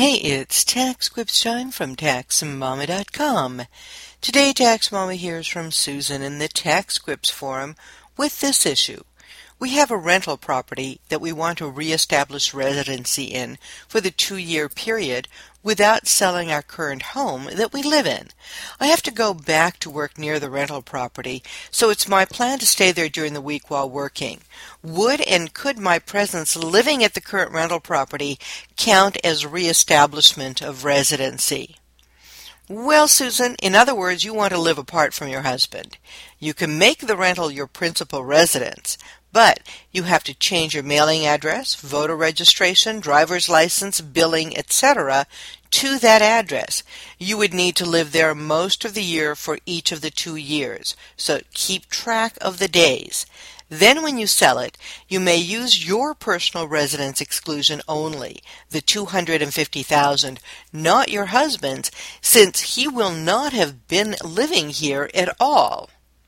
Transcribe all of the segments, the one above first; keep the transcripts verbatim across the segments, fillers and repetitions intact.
Hey, it's Tax Quips time from Tax Mama dot com. Today, Tax Mama hears from Susan in the Tax Quips forum with this issue. We have a rental property that we want to reestablish residency in for the two-year period without selling our current home that we live in. I have to go back to work near the rental property, so it's my plan to stay there during the week while working. Would and could my presence living at the current rental property count as reestablishment of residency? Well, Susan, in other words, you want to live apart from your husband. You can make the rental your principal residence, but you have to change your mailing address, voter registration, driver's license, billing, et cetera to that address. You would need to live there most of the year for each of the two years, so keep track of the days. Then when you sell it, you may use your personal residence exclusion only, the two hundred fifty thousand dollars, not your husband's, since he will not have been living here at all.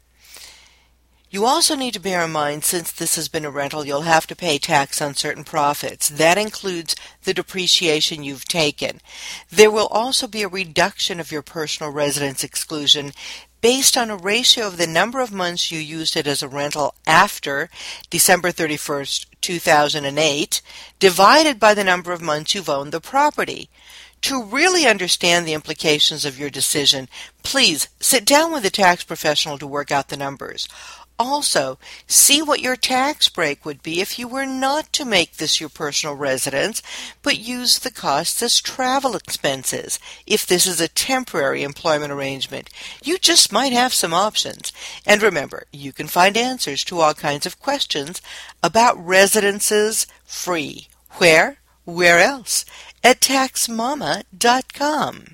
You also need to bear in mind, since this has been a rental, you'll have to pay tax on certain profits. That includes the depreciation you've taken. There will also be a reduction of your personal residence exclusion based on a ratio of the number of months you used it as a rental after December thirty-first, two thousand eight, divided by the number of months you've owned the property. To really understand the implications of your decision, please sit down with a tax professional to work out the numbers. Also, see what your tax break would be if you were not to make this your personal residence, but use the costs as travel expenses. If this is a temporary employment arrangement, you just might have some options. And remember, you can find answers to all kinds of questions about residences free. Where? Where else? At Tax Mama dot com.